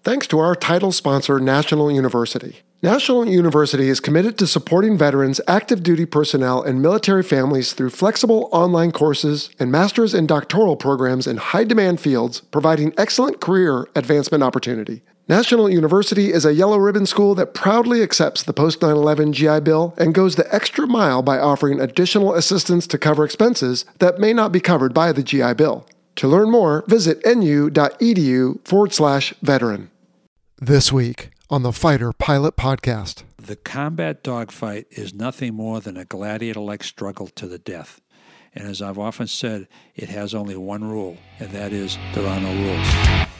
Thanks to our title sponsor, National University. National University is committed to supporting veterans, active duty personnel, and military families through flexible online courses and master's and doctoral programs in high-demand fields, providing excellent career advancement opportunity. National University is a yellow ribbon school that proudly accepts the post-9/11 GI Bill and goes the extra mile by offering additional assistance to cover expenses that may not be covered by the GI Bill. To learn more, visit nu.edu/veteran. This week on the Fighter Pilot Podcast. The combat dogfight is nothing more than a gladiator-like struggle to the death. And as I've often said, it has only one rule, and that is there are no rules.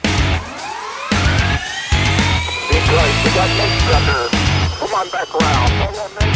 Right, we got Nate Strucker. Come on back around. Come on back.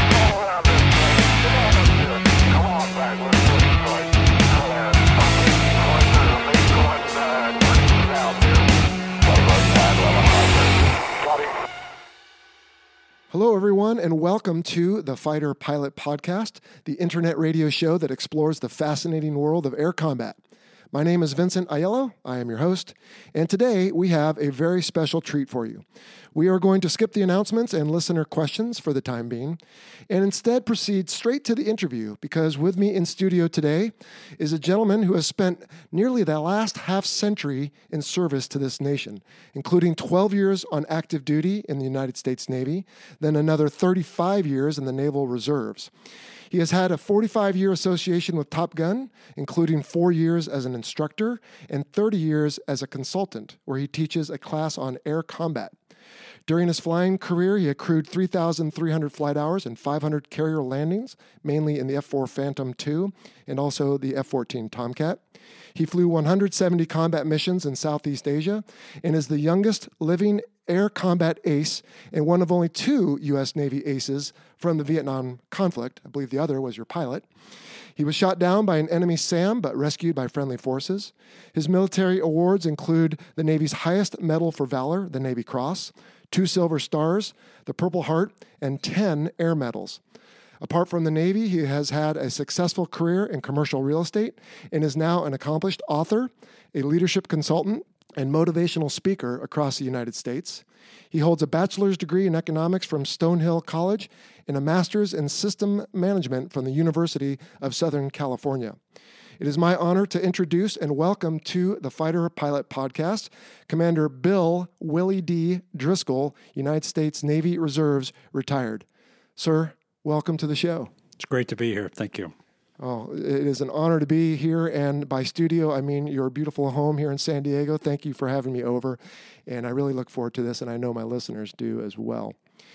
Hello, everyone, and welcome to the Fighter Pilot Podcast, the internet radio show that explores the fascinating world of air combat. My name is Vincent Aiello. I am your host, and today we have a very special treat for you. We are going to skip the announcements and listener questions for the time being, and instead proceed straight to the interview, because with me in studio today is a gentleman who has spent nearly the last half-century in service to this nation, including 12 years on active duty in the United States Navy, then another 35 years in the Naval Reserves. He has had a 45-year association with Top Gun, including 4 years as an instructor and 30 years as a consultant, where he teaches a class on air combat. During his flying career, he accrued 3,300 flight hours and 500 carrier landings, mainly in the F-4 Phantom II and also the F-14 Tomcat. He flew 170 combat missions in Southeast Asia and is the youngest living air combat ace and one of only 2 U.S. Navy aces from the Vietnam conflict. I believe the other was your pilot. He was shot down by an enemy SAM, but rescued by friendly forces. His military awards include the Navy's highest medal for valor, the Navy Cross, 2 Silver Stars, the Purple Heart, and 10 air medals. Apart from the Navy, he has had a successful career in commercial real estate and is now an accomplished author, a leadership consultant, and motivational speaker across the United States. He holds a bachelor's degree in economics from Stonehill College and a master's in system management from the University of Southern California. It is my honor to introduce and welcome to the Fighter Pilot Podcast, Commander Bill Willie D. Driscoll, United States Navy Reserves, retired. Sir, welcome to the show. It's great to be here. Thank you. Oh, it is an honor to be here, and by studio, I mean your beautiful home here in San Diego. Thank you for having me over, and I really look forward to this, and I know my listeners do as well.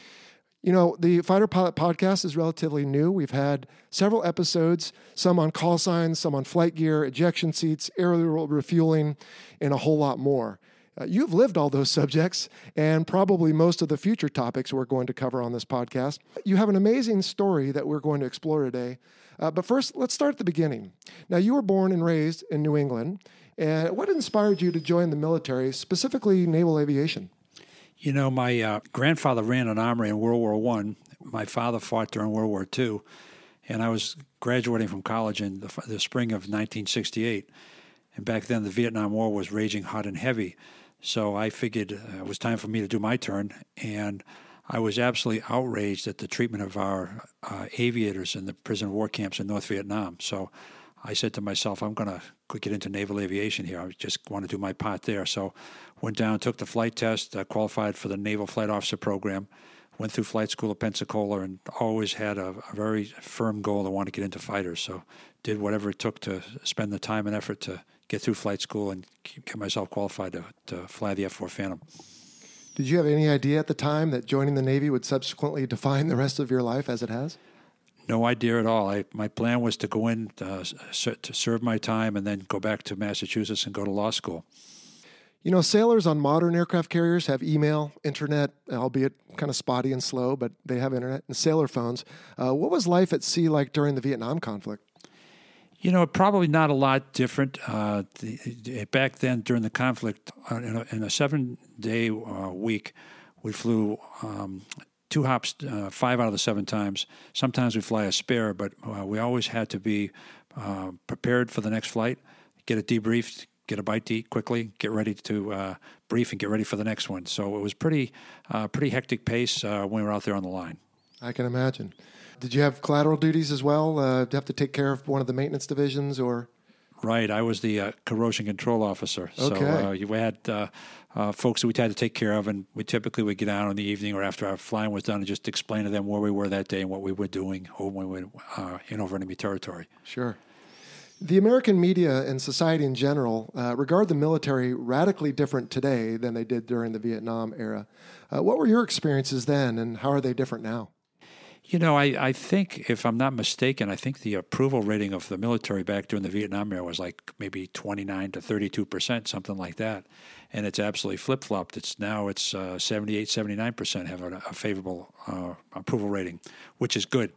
You know, the Fighter Pilot Podcast is relatively new. We've had several episodes, some on call signs, some on flight gear, ejection seats, aerial refueling, and a whole lot more. You've lived all those subjects and probably most of the future topics we're going to cover on this podcast. You have an amazing story that we're going to explore today. But first, let's start at the beginning. Now, you were born and raised in New England. And what inspired you to join the military, specifically naval aviation? You know, my grandfather ran an armory in World War I. My father fought during World War II. And I was graduating from college in the spring of 1968. And back then, the Vietnam War was raging hot and heavy. So I figured it was time for me to do my turn. And I was absolutely outraged at the treatment of our aviators in the prison war camps in North Vietnam. So I said to myself, I'm going to get into naval aviation here. I just want to do my part there. So went down, took the flight test, qualified for the Naval Flight Officer Program, went through flight school at Pensacola, and always had a very firm goal to want to get into fighters. So did whatever it took to spend the time and effort to get through flight school and get myself qualified to fly the F-4 Phantom. Did you have any idea at the time that joining the Navy would subsequently define the rest of your life as it has? No idea at all. My plan was to go in to serve my time and then go back to Massachusetts and go to law school. You know, sailors on modern aircraft carriers have email, internet, albeit kind of spotty and slow, but they have internet and sailor phones. What was life at sea like during the Vietnam conflict? You know, probably not a lot different. Back then, during the conflict, in a 7-day week, we flew 2 hops 5 out of the 7 times. Sometimes we fly a spare, but we always had to be prepared for the next flight, get it debriefed, get a bite to eat quickly, get ready to brief, and get ready for the next one. So it was pretty hectic pace when we were out there on the line. I can imagine. Did you have collateral duties as well? Did you have to take care of one of the maintenance divisions, or? Right, I was the corrosion control officer. Okay. So you had folks that we had to take care of, and we typically would get out in the evening or after our flying was done and just explain to them where we were that day and what we were doing when we were in over enemy territory. Sure. The American media and society in general regard the military radically different today than they did during the Vietnam era. What were your experiences then, and how are they different now? You know, I think, if I'm not mistaken, I think the approval rating of the military back during the Vietnam era was like maybe 29 to 32%, something like that. And it's absolutely flip-flopped. It's 78, 79% have a favorable approval rating, which is good.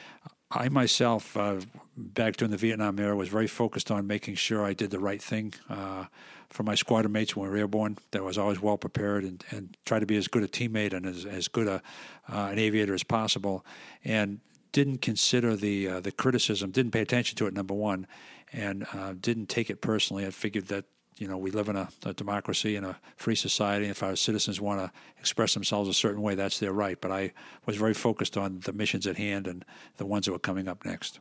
I myself, back during the Vietnam era, was very focused on making sure I did the right thing for my squadron mates when we were airborne. That I was always well prepared and try to be as good a teammate and as good an aviator as possible. And didn't consider the criticism, didn't pay attention to it, number one, and didn't take it personally. I figured that, you know, we live in a democracy and a free society. If our citizens want to express themselves a certain way, that's their right. But I was very focused on the missions at hand and the ones that were coming up next.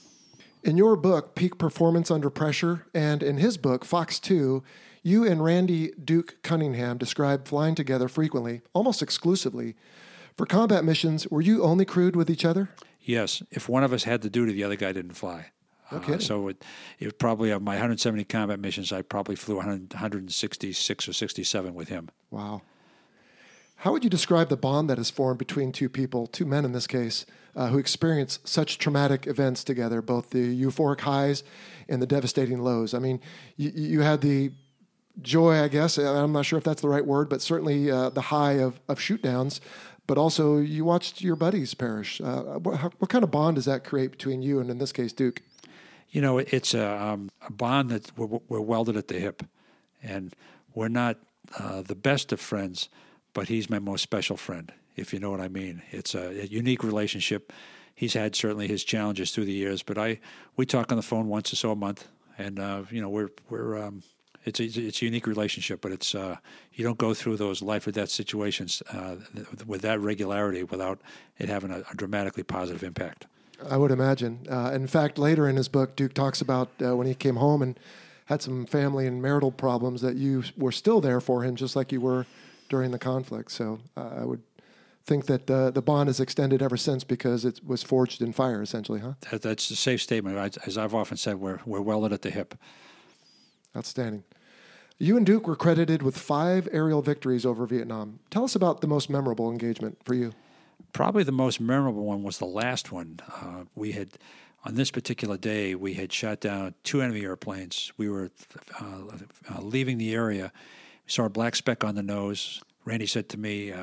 In your book, Peak Performance Under Pressure, and in his book, Fox 2, you and Randy Duke Cunningham describe flying together frequently, almost exclusively. For combat missions, were you only crewed with each other? Yes. If one of us had the duty, the other guy didn't fly. Okay. So it probably, of my 170 combat missions, I probably flew 166 or 67 with him. Wow. How would you describe the bond that is formed between two people, two men in this case, who experience such traumatic events together, both the euphoric highs and the devastating lows? I mean, you had the joy, I guess, I'm not sure if that's the right word, but certainly the high of shoot-downs, but also you watched your buddies perish. What kind of bond does that create between you and, in this case, Duke? You know, it's a bond that we're welded at the hip, and we're not the best of friends, but he's my most special friend, if you know what I mean. It's a unique relationship. He's had certainly his challenges through the years, but we talk on the phone once or so a month, and you know, it's a unique relationship, but it's you don't go through those life or death situations with that regularity without it having a dramatically positive impact. I would imagine. In fact, later in his book, Duke talks about when he came home and had some family and marital problems, that you were still there for him, just like you were during the conflict. So I would think that the bond has extended ever since because it was forged in fire, essentially, huh? That's a safe statement. As I've often said, we're welded at the hip. Outstanding. You and Duke were credited with 5 aerial victories over Vietnam. Tell us about the most memorable engagement for you. Probably the most memorable one was the last one. We had, on this particular day, we had shot down 2 enemy airplanes. We were leaving the area. We saw a black speck on the nose. Randy said to me,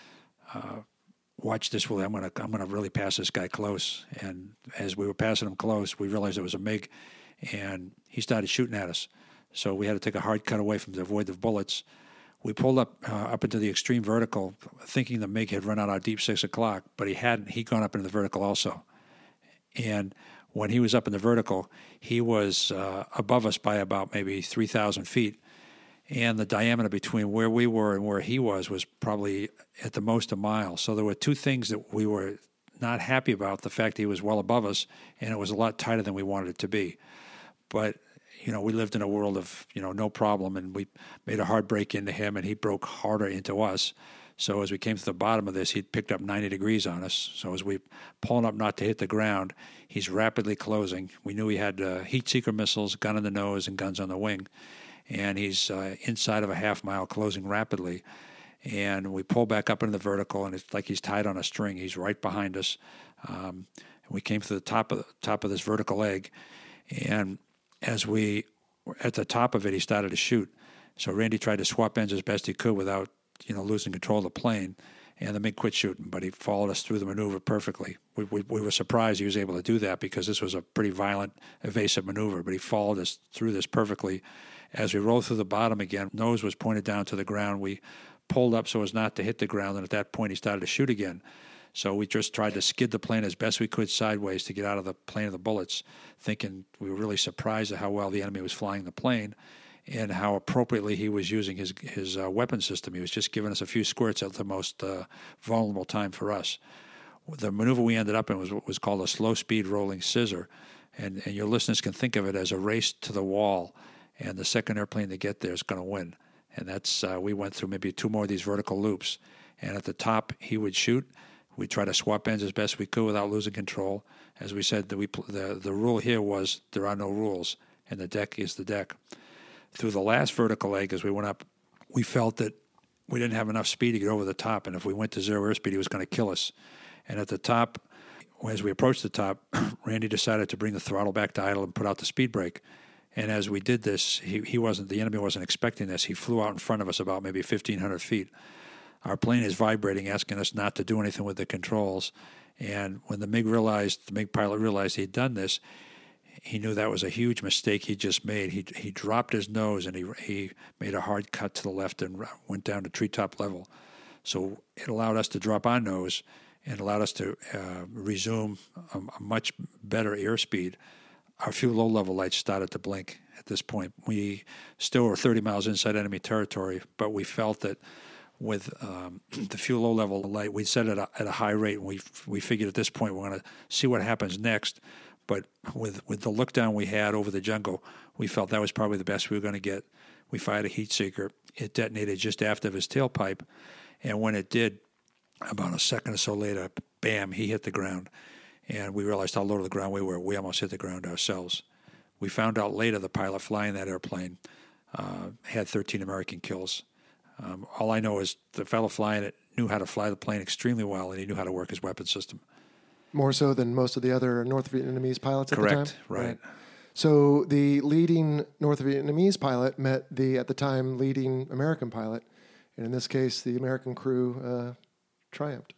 "Watch this, Willie. I'm gonna really pass this guy close." And as we were passing him close, we realized it was a MiG, and he started shooting at us. So we had to take a hard cut away from to avoid the bullets. We pulled up into the extreme vertical, thinking the MiG had run out our deep 6 o'clock, but he hadn't. He'd gone up into the vertical also. And when he was up in the vertical, he was above us by about maybe 3,000 feet. And the diameter between where we were and where he was probably at the most a mile. So there were 2 things that we were not happy about: the fact that he was well above us, and it was a lot tighter than we wanted it to be. But you know, we lived in a world of, you know, no problem, and we made a hard break into him, and he broke harder into us. So as we came to the bottom of this, he'd picked up 90 degrees on us. So as we pulling up not to hit the ground, he's rapidly closing. We knew he had heat seeker missiles, gun in the nose, and guns on the wing. And he's inside of a half mile, closing rapidly. And we pull back up into the vertical, and it's like he's tied on a string. He's right behind us. And we came to the top of this vertical leg, and as we were at the top of it, he started to shoot. So Randy tried to swap ends as best he could without, you know, losing control of the plane. And the MiG quit shooting, but he followed us through the maneuver perfectly. We were surprised he was able to do that because this was a pretty violent, evasive maneuver, but he followed us through this perfectly. As we rolled through the bottom again, nose was pointed down to the ground. We pulled up so as not to hit the ground, and at that point he started to shoot again. So we just tried to skid the plane as best we could sideways to get out of the plane of the bullets, thinking we were really surprised at how well the enemy was flying the plane. and how appropriately he was using his weapon system. He was just giving us a few squirts at the most vulnerable time for us. The maneuver we ended up in was called a slow-speed rolling scissor, and your listeners can think of it as a race to the wall, and the second airplane to get there is going to win. And that's we went through maybe 2 more of these vertical loops, and at the top he would shoot. We'd try to swap ends as best we could without losing control. As we said, the rule here was there are no rules, and the deck is the deck. Through the last vertical leg, as we went up, we felt that we didn't have enough speed to get over the top, and if we went to zero airspeed, he was going to kill us. And at the top, as we approached the top, Randy decided to bring the throttle back to idle and put out the speed brake. And as we did this, the enemy wasn't expecting this. He flew out in front of us about maybe 1,500 feet. Our plane is vibrating, asking us not to do anything with the controls. And when the MiG pilot realized he'd done this, he knew that was a huge mistake he just made. He dropped his nose and he made a hard cut to the left and went down to treetop level. So it allowed us to drop our nose and allowed us to resume a much better airspeed. Our fuel low-level lights started to blink at this point. We still were 30 miles inside enemy territory, but we felt that with the fuel low-level light, we'd set it at a high rate, and we figured at this point we're going to see what happens next. But with the look down we had over the jungle, we felt that was probably the best we were going to get. We fired a heat seeker. It detonated just after his tailpipe, and when it did, about a second or so later, bam, he hit the ground. And we realized how low to the ground we were. We almost hit the ground ourselves. We found out later the pilot flying that airplane had 13 American kills. All I know is the fellow flying it knew how to fly the plane extremely well, and he knew how to work his weapon system. More so than most of the other North Vietnamese pilots at the time? Correct, right. So the leading North Vietnamese pilot met the, at the time, leading American pilot. And in this case, the American crew triumphed.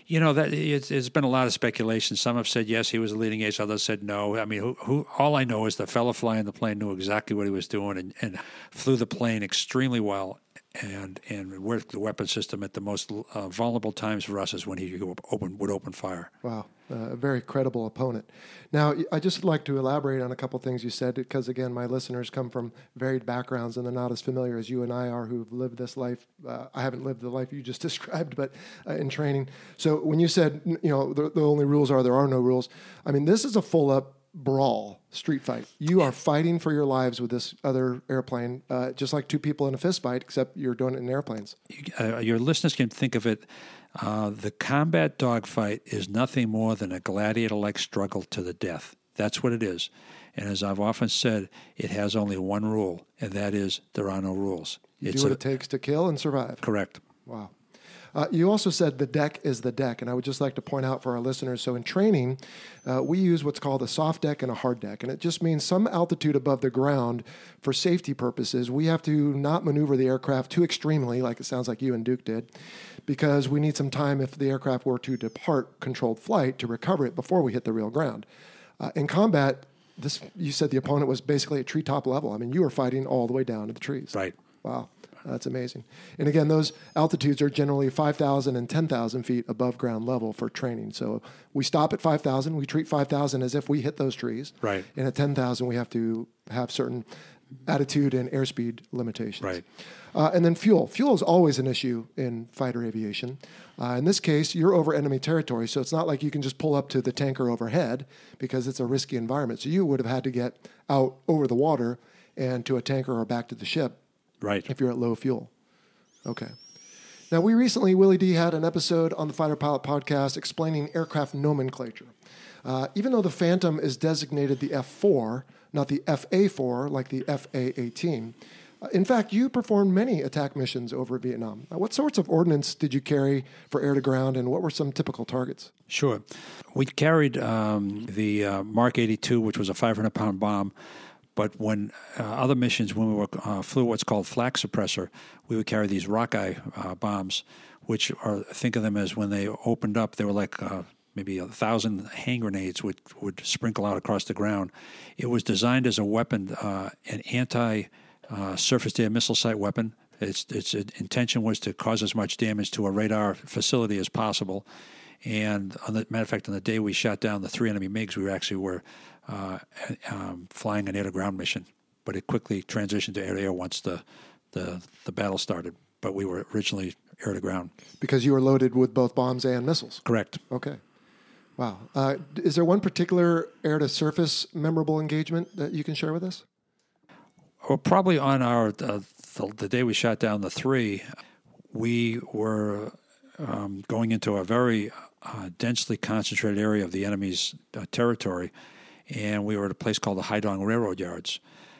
It's been a lot of speculation. Some have said yes, he was the leading ace. Others said no. I mean, all I know is the fellow flying the plane knew exactly what he was doing and flew the plane extremely well and worked the weapon system at the most vulnerable times for us is when he would open fire. Wow. A very credible opponent. Now, I just like to elaborate on a couple things you said because, again, my listeners come from varied backgrounds and they're not as familiar as you and I are who've lived this life. I haven't lived the life you just described, but in training. So when you said, the only rules are there are no rules, I mean, this is a full-up brawl, street fight. You are fighting for your lives with this other airplane, just like two people in a fist fight, except you're doing it in airplanes. Your listeners can think of it. The combat dogfight is nothing more than a gladiator-like struggle to the death. That's what it is. And as I've often said, it has only one rule, and that is there are no rules. You do what it takes to kill and survive. Correct. Wow. You also said the deck is the deck, and I would just like to point out for our listeners, so in training, we use what's called a soft deck and a hard deck, and it just means some altitude above the ground for safety purposes. We have to not maneuver the aircraft too extremely, like it sounds like you and Duke did, because we need some time if the aircraft were to depart controlled flight to recover it before we hit the real ground. In combat, you said the opponent was basically at treetop level. I mean, you were fighting all the way down to the trees. Right. Wow. That's amazing. And again, those altitudes are generally 5,000 and 10,000 feet above ground level for training. So we stop at 5,000. We treat 5,000 as if we hit those trees. Right. And at 10,000, we have to have certain attitude and airspeed limitations. Right. And then fuel. Fuel is always an issue in fighter aviation. In this case, you're over enemy territory, so it's not like you can just pull up to the tanker overhead because it's a risky environment. So you would have had to get out over the water and to a tanker or back to the ship. Right. If you're at low fuel. Okay. Now, we recently, Willie D, had an episode on the Fighter Pilot Podcast explaining aircraft nomenclature. Even though the Phantom is designated the F-4, not the FA-4 like the FA-18, in fact, you performed many attack missions over Vietnam. What sorts of ordnance did you carry for air-to-ground, and what were some typical targets? Sure. We carried the Mark 82, which was a 500-pound bomb. But when other missions, when we flew what's called flak suppressor, we would carry these Rockeye bombs, which think of them as when they opened up, they were like maybe 1,000 hand grenades would sprinkle out across the ground. It was designed as a weapon, an anti-surface-to-air missile site weapon. Its intention was to cause as much damage to a radar facility as possible. And matter of fact, on the day we shot down the 3 enemy MiGs, we were flying an air-to-ground mission. but it quickly transitioned to air-to-air once the battle started. But we were originally air-to-ground. Because you were loaded with both bombs and missiles. Correct. Okay. Wow. Is there one particular air-to-surface memorable engagement that you can share with us? Well, probably on our the day we shot down the 3, we were going into a very densely concentrated area of the enemy's territory, and we were at a place called the Haidong Railroad Yards.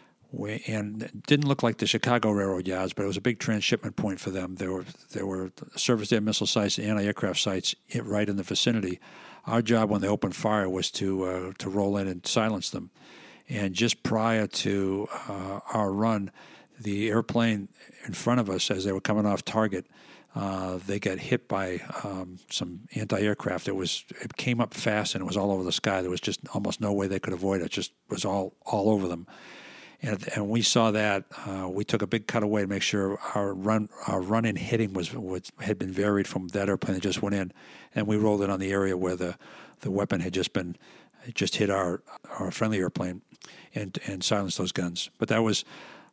And it didn't look like the Chicago Railroad Yards, but it was a big transshipment point for them. There were surface air missile sites and anti-aircraft sites right in the vicinity. Our job when they opened fire was to roll in and silence them. And just prior to our run, the airplane in front of us, as they were coming off target, they got hit by some anti-aircraft. It came up fast and it was all over the sky. There was just almost no way they could avoid it. It just was all over them. And we saw that. We took a big cutaway to make sure our run-in hitting had been varied from that airplane that just went in, and we rolled in on the area where the weapon had just hit our friendly airplane and silenced those guns. But that was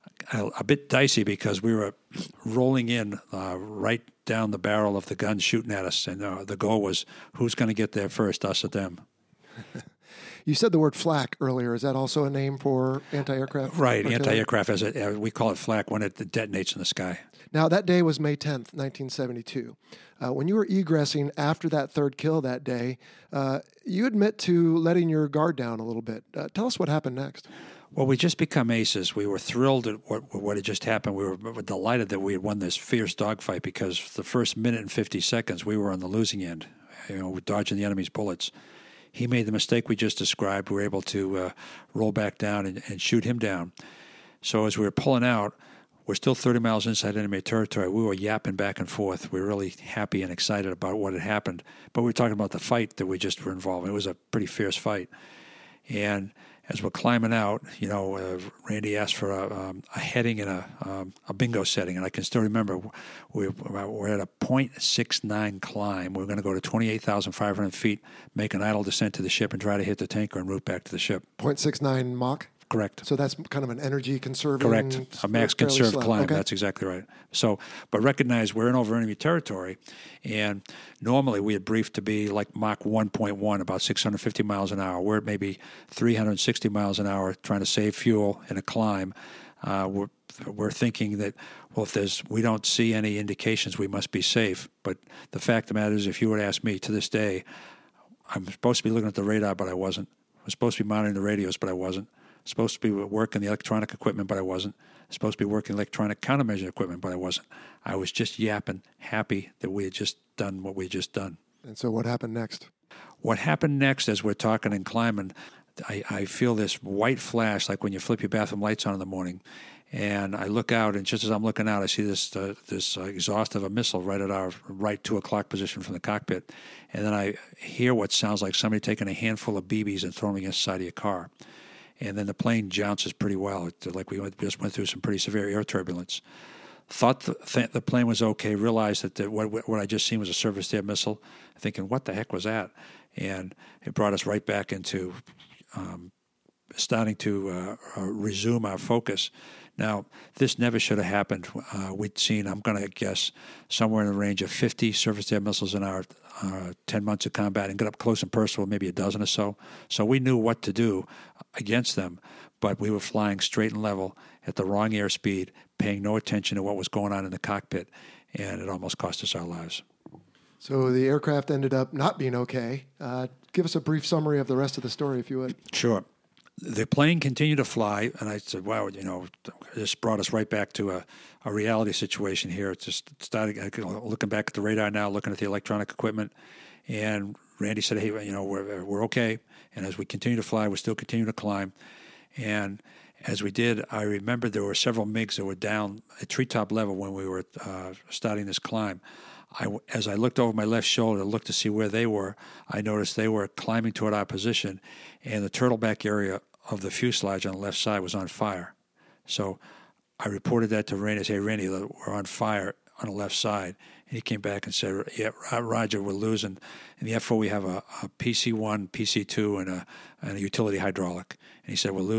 a bit dicey because we were rolling in right down the barrel of the gun shooting at us, and the goal was who's going to get there first, us or them. You said the word flak earlier. Is that also a name for anti-aircraft? Right, anti-aircraft, we call it flak when it detonates in the sky. Now, that day was May 10th, 1972. When you were egressing after that third kill that day, you admit to letting your guard down a little bit. Tell us what happened next. Well, we just become aces. We were thrilled at what had just happened. We were delighted that we had won this fierce dogfight because the first minute and 50 seconds, we were on the losing end, dodging the enemy's bullets. He made the mistake we just described. We were able to roll back down and shoot him down. So as we were pulling out, we're still 30 miles inside enemy territory. We were yapping back and forth. We were really happy and excited about what had happened. But we were talking about the fight that we just were involved in. It was a pretty fierce fight. And as we're climbing out, Randy asked for a heading and a bingo setting. And I can still remember we're at a 0.69 climb. We're going to go to 28,500 feet, make an idle descent to the ship, and try to hit the tanker and route back to the ship. 0.69 Mach? Correct. So that's kind of an energy conserving. Correct. A max conserved climb. Okay. That's exactly right. So, but recognize we're in over enemy territory, and normally we had briefed to be like Mach 1.1, about 650 miles an hour. We're at maybe 360 miles an hour, trying to save fuel in a climb. We're thinking that, well, we don't see any indications, we must be safe. But the fact of the matter is, if you would ask me to this day, I'm supposed to be looking at the radar, but I wasn't. I was supposed to be monitoring the radios, but I wasn't. Supposed to be working the electronic equipment, but I wasn't. Supposed to be working electronic countermeasure equipment, but I wasn't. I was just yapping, happy that we had just done what we had just done. And so what happened next? What happened next as we're talking and climbing, I feel this white flash like when you flip your bathroom lights on in the morning. And I look out, and just as I'm looking out, I see this exhaust of a missile right at our right 2 o'clock position from the cockpit. And then I hear what sounds like somebody taking a handful of BBs and throwing them against the side of your car. And then the plane jounces pretty well. Like we just went through some pretty severe air turbulence. Thought the plane was okay, realized that what I just seen was a surface-to-air missile, thinking, what the heck was that? And it brought us right back into starting to resume our focus. Now, this never should have happened. We'd seen, I'm going to guess, somewhere in the range of 50 surface-to-air missiles in our 10 months of combat, and got up close and personal, maybe a dozen or so. So we knew what to do against them, but we were flying straight and level at the wrong airspeed, paying no attention to what was going on in the cockpit, and it almost cost us our lives. So the aircraft ended up not being okay. Give us a brief summary of the rest of the story, if you would. Sure. The plane continued to fly, and I said, wow, this brought us right back to a reality situation here. It's just started looking back at the radar now, looking at the electronic equipment, and Randy said, hey, we're okay. And as we continue to fly, we still continue to climb. And as we did, I remembered there were several MiGs that were down at treetop level when we were starting this climb. As I looked over my left shoulder to look to see where they were, I noticed they were climbing toward our position, and the turtleback area of the fuselage on the left side was on fire. So I reported that to Randy. I said, hey, Randy, we're on fire on the left side. And he came back and said, yeah, Roger, we're losing. In the F4, we have a PC-1, PC-2, and a utility hydraulic. And he said, we're losing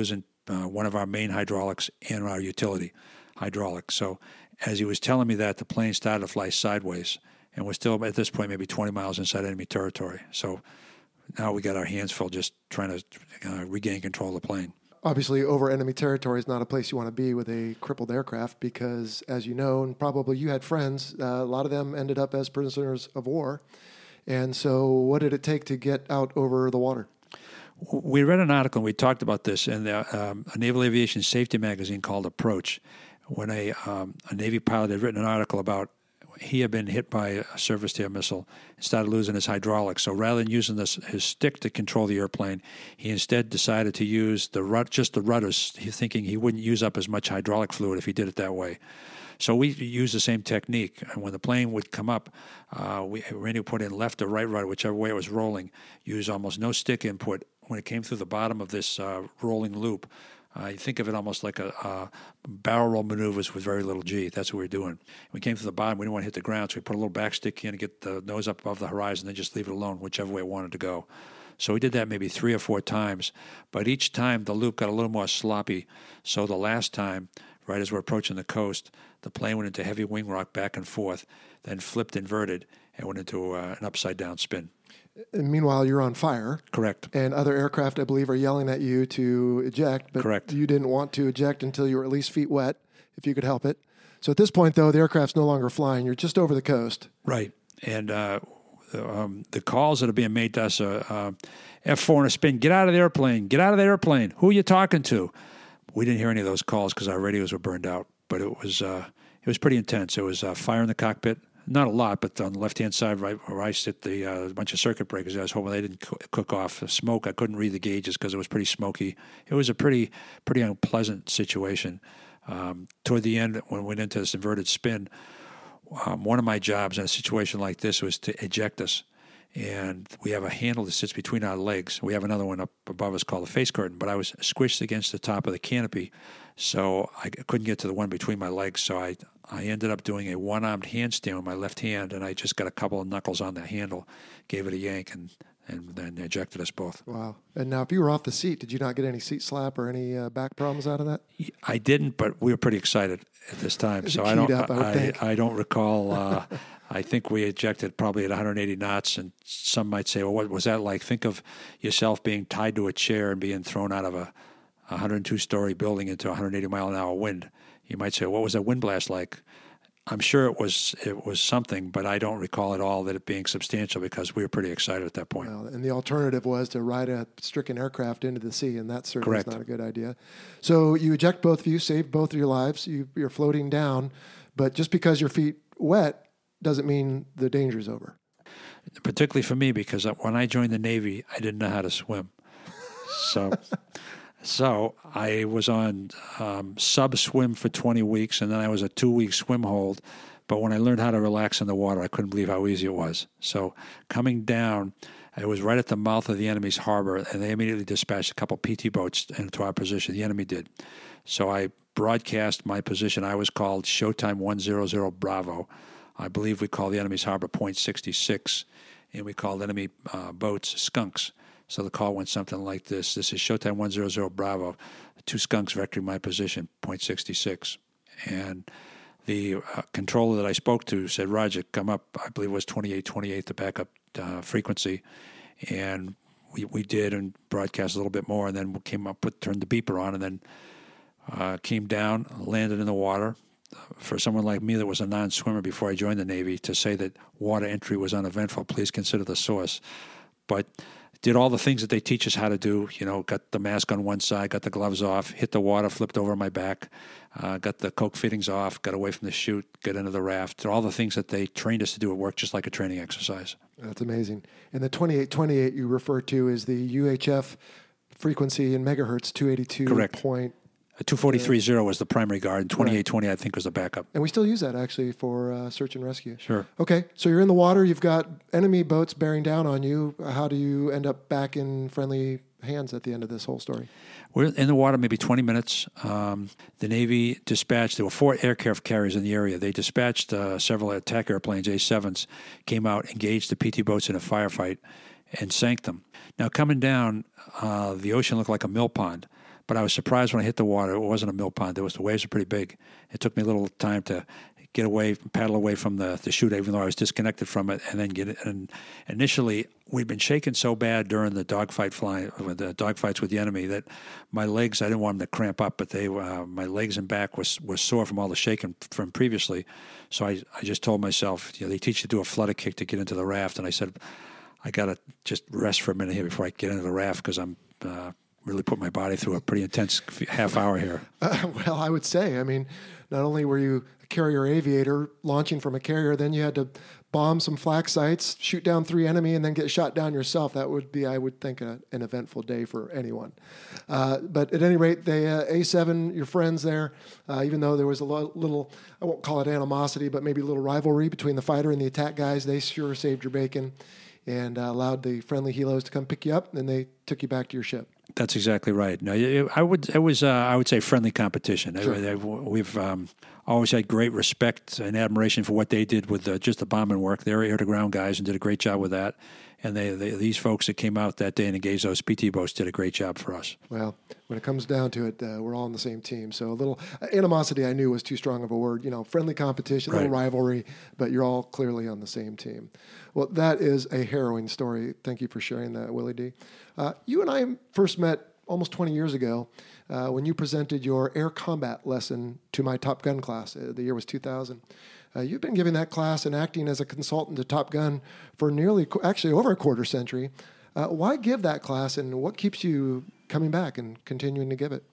one of our main hydraulics and our utility hydraulics. So as he was telling me that, the plane started to fly sideways, and we're still at this point maybe 20 miles inside enemy territory. So now we got our hands full just trying to regain control of the plane. Obviously, over enemy territory is not a place you want to be with a crippled aircraft because, as you know, and probably you had friends, a lot of them ended up as prisoners of war. And so what did it take to get out over the water? We read an article, and we talked about this in a Naval Aviation Safety magazine called Approach, when a Navy pilot had written an article about he had been hit by a surface-to-air missile and started losing his hydraulics. So rather than using his stick to control the airplane, he instead decided to use just the rudders, thinking he wouldn't use up as much hydraulic fluid if he did it that way. So we used the same technique. And when the plane would come up, Randy would put in left or right rudder, whichever way it was rolling, use almost no stick input. When it came through the bottom of this rolling loop, you think of it almost like a barrel roll maneuvers with very little G. That's what we were doing. We came to the bottom. We didn't want to hit the ground, so we put a little back stick in and get the nose up above the horizon, then just leave it alone, whichever way it wanted to go. So we did that maybe 3 or 4 times. But each time the loop got a little more sloppy. So the last time, right as we're approaching the coast, the plane went into heavy wing rock back and forth, then flipped inverted and went into an upside-down spin. And meanwhile, you're on fire. Correct. And other aircraft, I believe, are yelling at you to eject. But Correct. You didn't want to eject until you were at least feet wet, if you could help it. So at this point, though, the aircraft's no longer flying. You're just over the coast. Right. And the calls that are being made to us are F4 in a spin, get out of the airplane, get out of the airplane. Who are you talking to? We didn't hear any of those calls because our radios were burned out. But it was pretty intense. It was fire in the cockpit. Not a lot, but on the left-hand side, right where I sit, a bunch of circuit breakers. I was hoping they didn't cook off. Smoke, I couldn't read the gauges because it was pretty smoky. It was a pretty unpleasant situation. Toward the end, when we went into this inverted spin, one of my jobs in a situation like this was to eject us. And we have a handle that sits between our legs. We have another one up above us called the face curtain, but I was squished against the top of the canopy, so I couldn't get to the one between my legs. So I ended up doing a one-armed handstand with my left hand, and I just got a couple of knuckles on the handle, gave it a yank, and then ejected us both. Wow. And now if you were off the seat, did you not get any seat slap or any back problems out of that? I didn't, but we were pretty excited at this time. So I don't recall... I think we ejected probably at 180 knots, and some might say, well, what was that like? Think of yourself being tied to a chair and being thrown out of a 102-story building into a 180-mile-an-hour wind. You might say, what was that wind blast like? I'm sure it was something, but I don't recall at all that it being substantial because we were pretty excited at that point. Well, and the alternative was to ride a stricken aircraft into the sea, and that certainly is not a good idea. So you eject both of you, save both of your lives. You're floating down, but just because your feet wet doesn't mean the danger's over. Particularly for me, because when I joined the Navy, I didn't know how to swim. So I was on sub-swim for 20 weeks, and then I was a 2-week swim hold. But when I learned how to relax in the water, I couldn't believe how easy it was. So coming down, I was right at the mouth of the enemy's harbor, and they immediately dispatched a couple PT boats into our position. The enemy did. So I broadcast my position. I was called Showtime 100 Bravo. I believe we called the enemy's harbor Point 66, and we called enemy boats skunks. So the call went something like this. This is Showtime 100 Bravo. 2 skunks vectoring my position, Point 66. And the controller that I spoke to said, Roger, come up. I believe it was 2828, the backup frequency. And we did and broadcast a little bit more, and then came up with, turned the beeper on, and then came down, landed in the water. For someone like me that was a non-swimmer before I joined the Navy, to say that water entry was uneventful, please consider the source. But did all the things that they teach us how to do, got the mask on one side, got the gloves off, hit the water, flipped over my back, got the Coke fittings off, got away from the chute, got into the raft. Did all the things that they trained us to do at work, just like a training exercise. That's amazing. And the 2828 you refer to is the UHF frequency in megahertz, 282. Correct. 243.0 was the primary guard, and 2820 I think was the backup. And we still use that actually for search and rescue. Sure. Okay, so you're in the water. You've got enemy boats bearing down on you. How do you end up back in friendly hands at the end of this whole story? We're in the water maybe 20 minutes. The Navy dispatched, there were 4 aircraft carriers in the area. They dispatched several attack airplanes, A-7s, came out, engaged the PT boats in a firefight, and sank them. Now, coming down, the ocean looked like a mill pond. But I was surprised when I hit the water. It wasn't a mill pond. The waves were pretty big. It took me a little time to get away, paddle away from the chute, even though I was disconnected from it, and then get it. And initially, we'd been shaken so bad during the dogfights with the enemy that my legs, I didn't want them to cramp up, but my legs and back was sore from all the shaking from previously. So I just told myself, they teach you to do a flutter kick to get into the raft, and I said, I got to just rest for a minute here before I get into the raft because I'm really put my body through a pretty intense half hour here. Well, I would say, I mean, not only were you a carrier aviator launching from a carrier, then you had to bomb some flak sites, shoot down 3 enemy, and then get shot down yourself. That would be, I would think, an eventful day for anyone. But at any rate, they A7, your friends there, even though there was a little, I won't call it animosity, but maybe a little rivalry between the fighter and the attack guys, they sure saved your bacon and allowed the friendly helos to come pick you up, and they took you back to your ship. That's exactly right. No, I would say friendly competition. Sure. We've always had great respect and admiration for what they did with just the bombing work. They're air-to-ground guys and did a great job with that. And these folks that came out that day and engaged those PT boats did a great job for us. Well, when it comes down to it, we're all on the same team. So a little animosity, I knew, was too strong of a word. Friendly competition, a little rivalry, but you're all clearly on the same team. Well, that is a harrowing story. Thank you for sharing that, Willie D. You and I first met almost 20 years ago when you presented your air combat lesson to my Top Gun class. The year was 2000. You've been giving that class and acting as a consultant to Top Gun for actually over a quarter century. Why give that class, and what keeps you coming back and continuing to give it?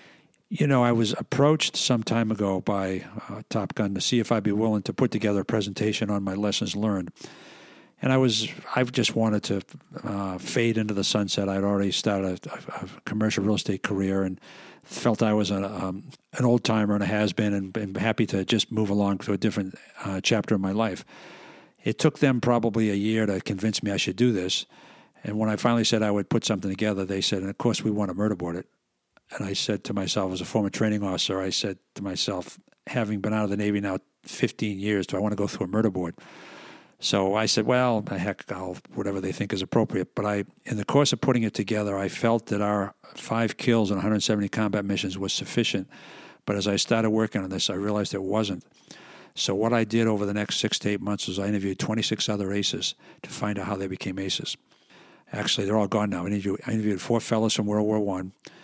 I was approached some time ago by Top Gun to see if I'd be willing to put together a presentation on my lessons learned. And I just wanted to fade into the sunset. I'd already started a commercial real estate career and felt I was an old-timer and a has-been and happy to just move along to a different chapter of my life. It took them probably a year to convince me I should do this. And when I finally said I would put something together, they said, and of course we want to murder board it. And I said to myself, as a former training officer, I said to myself, having been out of the Navy now 15 years, do I want to go through a murder board? So I said, well, heck, I'll whatever they think is appropriate. But in the course of putting it together, I felt that our 5 kills and 170 combat missions was sufficient. But as I started working on this, I realized it wasn't. So what I did over the next 6 to 8 months was I interviewed 26 other aces to find out how they became aces. Actually, they're all gone now. I interviewed 4 fellows from World War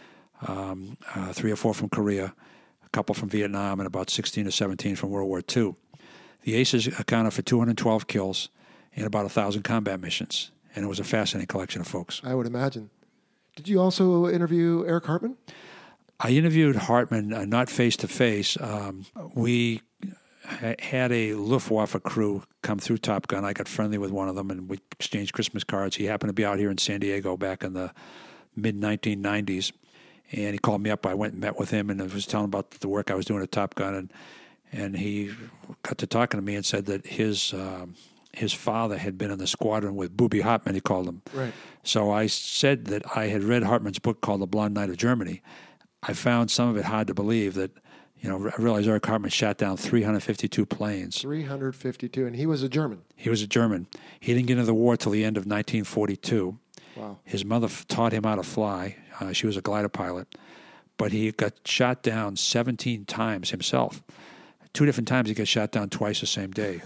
I, 3 or 4 from Korea, a couple from Vietnam, and about 16 or 17 from World War II. The aces accounted for 212 kills and about 1,000 combat missions, and it was a fascinating collection of folks. I would imagine. Did you also interview Eric Hartman? I interviewed Hartman, not face-to-face. We had a Luftwaffe crew come through Top Gun. I got friendly with one of them, and we exchanged Christmas cards. He happened to be out here in San Diego back in the mid-1990s, and he called me up. I went and met with him, and I was telling him about the work I was doing at Top Gun, and he got to talking to me and said that his father had been in the squadron with Booby Hartman, he called him. Right. So I said that I had read Hartman's book called The Blonde Night of Germany. I found some of it hard to believe that, I realized Eric Hartman shot down 352 planes. 352, and he was a German. He was a German. He didn't get into the war till the end of 1942. Wow. His mother taught him how to fly. She was a glider pilot. But he got shot down 17 times himself. 2 different times he got shot down twice the same day.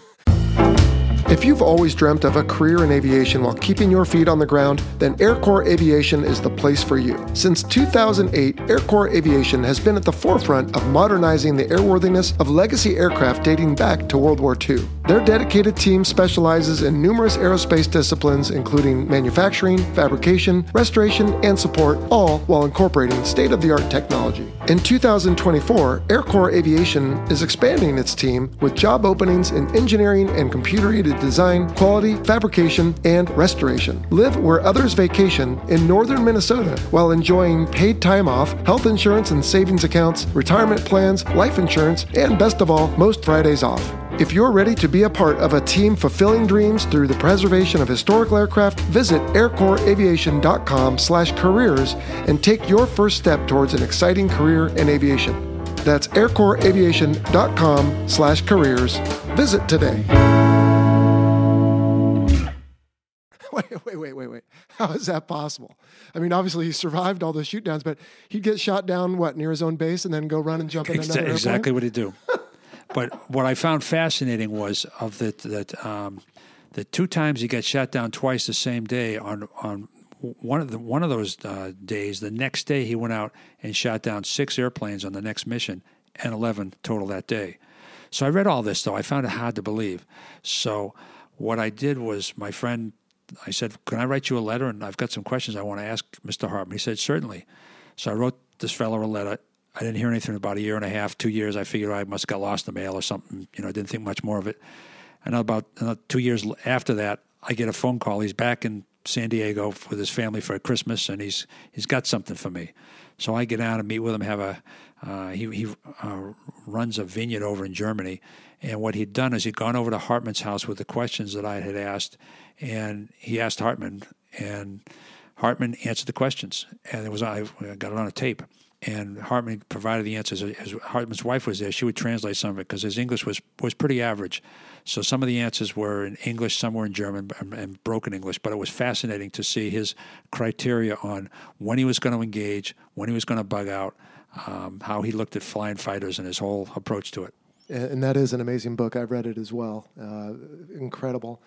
If you've always dreamt of a career in aviation while keeping your feet on the ground, then Air Corps Aviation is the place for you. Since 2008, Air Corps Aviation has been at the forefront of modernizing the airworthiness of legacy aircraft dating back to World War II. Their dedicated team specializes in numerous aerospace disciplines, including manufacturing, fabrication, restoration, and support, all while incorporating state-of-the-art technology. In 2024, Air Corps Aviation is expanding its team with job openings in engineering and computer-aided design, quality, fabrication, and restoration. Live where others vacation in northern Minnesota while enjoying paid time off, health insurance and savings accounts, retirement plans, life insurance, and best of all, most Fridays off. If you're ready to be a part of a team fulfilling dreams through the preservation of historical aircraft, visit aircorpsaviation.com/careers and take your first step towards an exciting career in aviation. That's aircorpsaviation.com/careers. Visit today. Wait. How is that possible? I mean, obviously he survived all those shoot downs, but he'd get shot down, near his own base and then go run and jump in another airplane? Exactly what he'd do. But what I found fascinating was the 2 times he got shot down twice the same day on one of those days, the next day he went out and shot down 6 airplanes on the next mission and 11 total that day. So I read all this, though. I found it hard to believe. So what I did was I said, can I write you a letter? And I've got some questions I want to ask Mr. Hartman. He said, certainly. So I wrote this fellow a letter. I didn't hear anything about a year and a half, 2 years. I figured I must have got lost in the mail or something. I didn't think much more of it. And about 2 years after that, I get a phone call. He's back in San Diego with his family for Christmas, and he's got something for me. So I get down and meet with him. He runs a vineyard over in Germany, and what he'd done is he'd gone over to Hartman's house with the questions that I had asked, and he asked Hartman, and Hartman answered the questions, and I got it on a tape. And Hartman provided the answers. As Hartman's wife was there, she would translate some of it because his English was pretty average. So some of the answers were in English, some were in German and broken English. But it was fascinating to see his criteria on when he was going to engage, when he was going to bug out, how he looked at flying fighters and his whole approach to it. And that is an amazing book. I've read it as well. Incredible.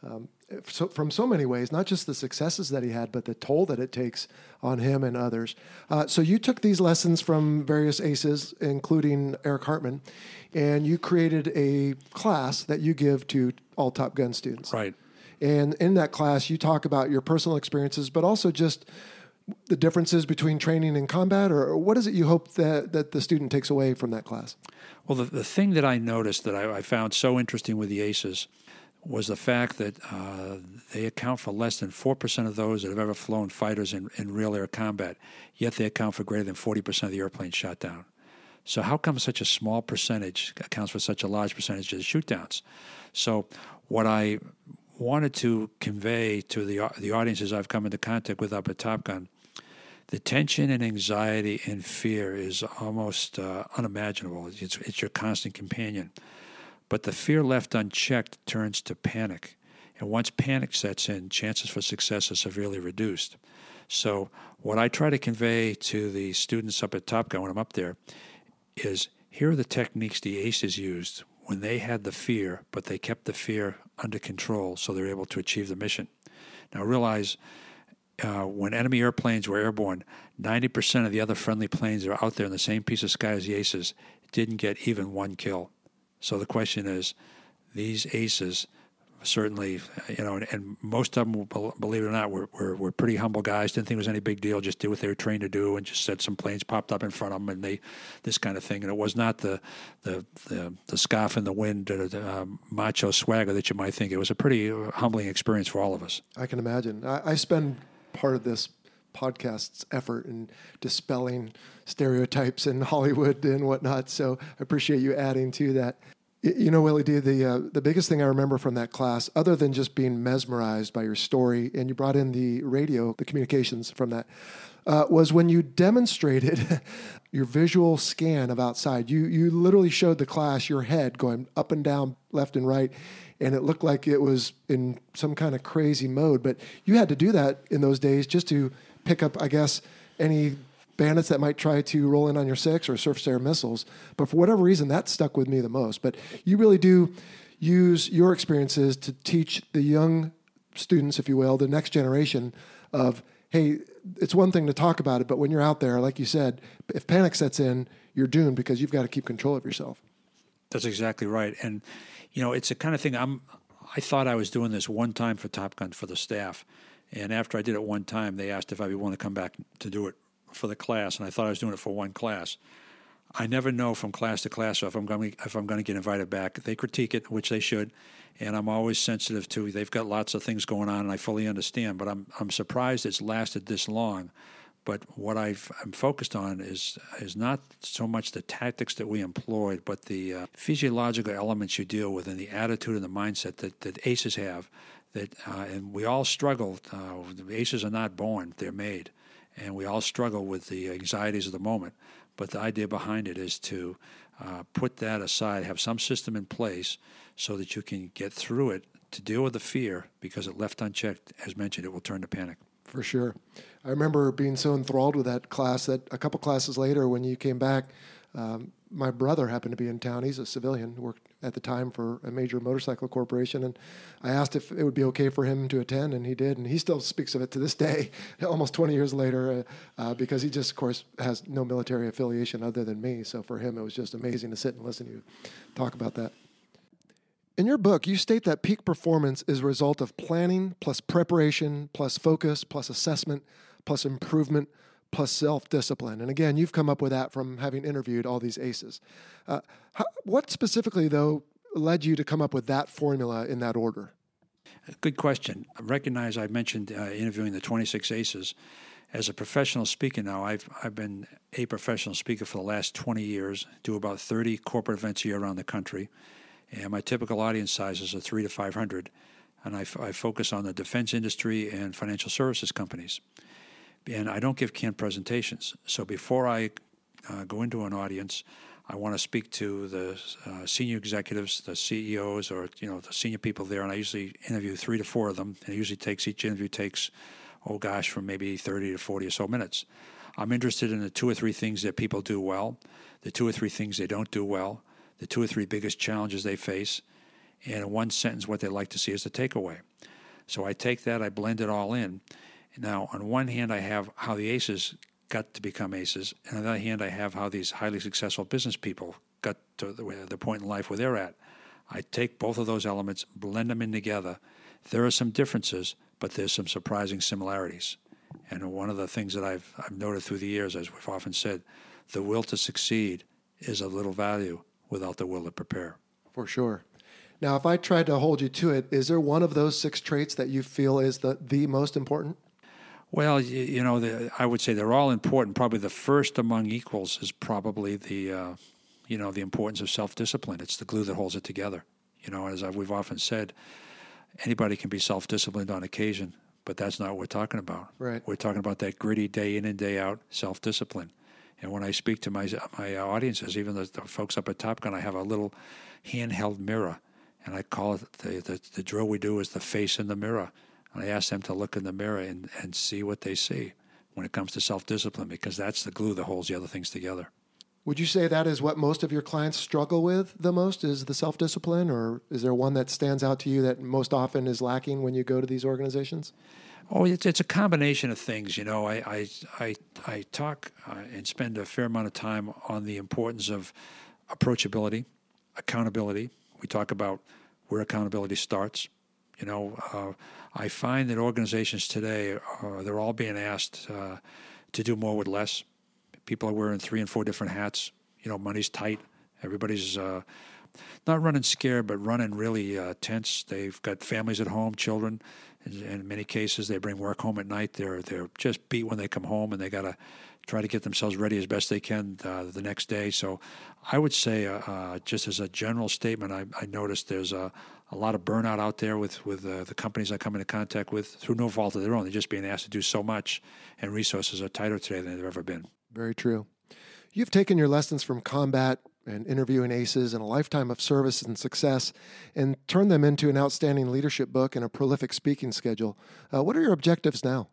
So from so many ways, not just the successes that he had, but the toll that it takes on him and others. So you took these lessons from various aces, including Eric Hartman, and you created a class that you give to all Top Gun students. Right. And in that class, you talk about your personal experiences, but also just the differences between training and combat, or what is it you hope that the student takes away from that class? Well, the thing that I noticed that I found so interesting with the aces was the fact that they account for less than 4% of those that have ever flown fighters in real air combat, yet they account for greater than 40% of the airplanes shot down. So how come such a small percentage accounts for such a large percentage of the shoot downs? So what I wanted to convey to the audiences I've come into contact with up at Top Gun, the tension and anxiety and fear is almost unimaginable. It's your constant companion. But the fear left unchecked turns to panic. And once panic sets in, chances for success are severely reduced. So what I try to convey to the students up at Top Gun when I'm up there is, here are the techniques the aces used when they had the fear, but they kept the fear under control so they're able to achieve the mission. Now realize when enemy airplanes were airborne, 90% of the other friendly planes that are out there in the same piece of sky as the aces didn't get even one kill. So the question is, these aces certainly, and most of them, believe it or not, were pretty humble guys. Didn't think it was any big deal. Just did what they were trained to do, and just said some planes popped up in front of them, and this kind of thing. And it was not the scarf in the wind, macho swagger that you might think. It was a pretty humbling experience for all of us. I can imagine. I spend part of this podcast's effort in dispelling stereotypes in Hollywood and whatnot. So I appreciate you adding to that. Willie D, the biggest thing I remember from that class, other than just being mesmerized by your story, and you brought in the radio, the communications from that, was when you demonstrated your visual scan of outside. You literally showed the class your head going up and down, left and right, and it looked like it was in some kind of crazy mode. But you had to do that in those days just to pick up, I guess, any bandits that might try to roll in on your six or surface-to-air missiles. But for whatever reason, that stuck with me the most. But you really do use your experiences to teach the young students, if you will, the next generation of, hey, it's one thing to talk about it, but when you're out there, like you said, if panic sets in, you're doomed because you've got to keep control of yourself. That's exactly right. And, it's the kind of thing I thought I was doing this one time for Top Gun for the staff. And after I did it one time, they asked if I'd be willing to come back to do it for the class, and I thought I was doing it for one class. I never know from class to class if I'm going to get invited back. They critique it, which they should, and I'm always sensitive to. They've got lots of things going on, and I fully understand. But I'm surprised it's lasted this long. But what I'm focused on is not so much the tactics that we employed, but the physiological elements you deal with and the attitude and the mindset that aces have. And we all struggle. The aces are not born; they're made. And we all struggle with the anxieties of the moment. But the idea behind it is to put that aside, have some system in place so that you can get through it to deal with the fear, because it left unchecked, as mentioned, it will turn to panic. For sure. I remember being so enthralled with that class that a couple classes later, when you came back, my brother happened to be in town. He's a civilian, worked at the time for a major motorcycle corporation, and I asked if it would be okay for him to attend, and he did, and he still speaks of it to this day, almost 20 years later, because he just, of course, has no military affiliation other than me. So for him, it was just amazing to sit and listen to you talk about that. In your book, you state that peak performance is a result of planning plus preparation plus focus plus assessment plus improvement plus self-discipline. And again, you've come up with that from having interviewed all these aces. What specifically, though, led you to come up with that formula in that order? Good question. I recognize I mentioned interviewing the 26 aces. As a professional speaker now, I've been a professional speaker for the last 20 years, do about 30 corporate events a year around the country. And my typical audience sizes are 300 to 500, and I focus on the defense industry and financial services companies. And I don't give canned presentations. So before I go into an audience, I want to speak to the senior executives, the CEOs, or the senior people there. And I usually interview 3 to 4 of them. And each interview takes, from maybe 30 to 40 or so minutes. I'm interested in the 2 or 3 things that people do well, the 2 or 3 things they don't do well, the 2 or 3 biggest challenges they face, and in one sentence, what they like to see as the takeaway. So I take that, I blend it all in. Now, on one hand, I have how the aces got to become aces, and on the other hand, I have how these highly successful business people got to the point in life where they're at. I take both of those elements, blend them in together. There are some differences, but there's some surprising similarities. And one of the things that I've noted through the years, as we've often said, the will to succeed is of little value without the will to prepare. For sure. Now, if I tried to hold you to it, is there one of those 6 traits that you feel is the most important? Well, I would say they're all important. Probably the first among equals is probably the importance of self-discipline. It's the glue that holds it together. As we've often said, anybody can be self-disciplined on occasion, but that's not what we're talking about. Right. We're talking about that gritty day in and day out self-discipline. And when I speak to my audiences, even the folks up at Top Gun, I have a little handheld mirror, and I call it the drill we do is the face in the mirror. And I ask them to look in the mirror and see what they see when it comes to self-discipline, because that's the glue that holds the other things together. Would you say that is what most of your clients struggle with the most, is the self-discipline, or is there one that stands out to you that most often is lacking when you go to these organizations? Oh, it's a combination of things. I talk and spend a fair amount of time on the importance of approachability, accountability. We talk about where accountability starts. I find that organizations today, they're all being asked to do more with less. People are wearing 3 and 4 different hats. Money's tight. Everybody's not running scared, but running really tense. They've got families at home, children. In many cases, they bring work home at night. They're just beat when they come home, and they got to try to get themselves ready as best they can the next day. So I would say, just as a general statement, I noticed there's a lot of burnout out there with the companies I come into contact with through no fault of their own. They're just being asked to do so much, and resources are tighter today than they've ever been. Very true. You've taken your lessons from combat and interviewing aces and a lifetime of service and success and turned them into an outstanding leadership book and a prolific speaking schedule. What are your objectives now?